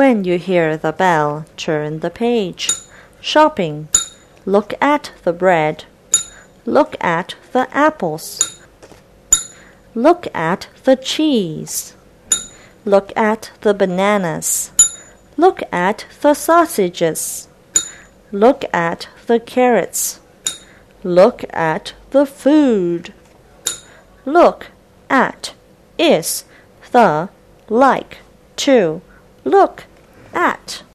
When you hear the bell, turn the page. Shopping. Look at the bread. Look at the apples. Look at the cheese. Look at the bananas. Look at the sausages. Look at the carrots. Look at the food. Look at is the like to look at.